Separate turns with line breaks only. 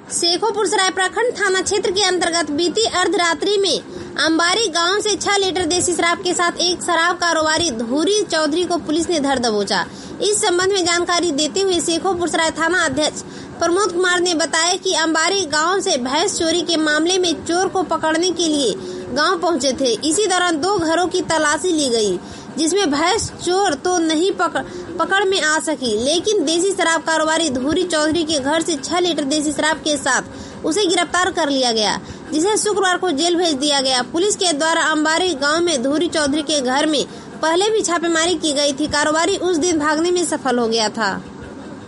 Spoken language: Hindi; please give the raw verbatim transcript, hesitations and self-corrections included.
शेखोपुर सराय प्रखंड थाना क्षेत्र के अंतर्गत बीती अर्धरात्रि में अंबारी गांव से छह लीटर देसी शराब के साथ एक शराब कारोबारी धूरी चौधरी को पुलिस ने धर दबोचा। इस संबंध में जानकारी देते हुए शेखोपुर सराय थाना अध्यक्ष प्रमोद कुमार ने बताया कि अंबारी गांव से भैंस चोरी के मामले में चोर को पकड़ने के लिए गांव पहुंचे थे। इसी दौरान दो घरों की तलाशी ली गई, जिसमें भैंस चोर तो नहीं पकड़ पकड़ में आ सकी, लेकिन देसी शराब कारोबारी धूरी चौधरी के घर से छह लीटर देसी शराब के साथ उसे गिरफ्तार कर लिया गया, जिसे शुक्रवार को जेल भेज दिया गया। पुलिस के द्वारा अंबारी गांव में धूरी चौधरी के घर में पहले भी छापेमारी की गई थी। कारोबारी उस दिन भागने में सफल हो गया था।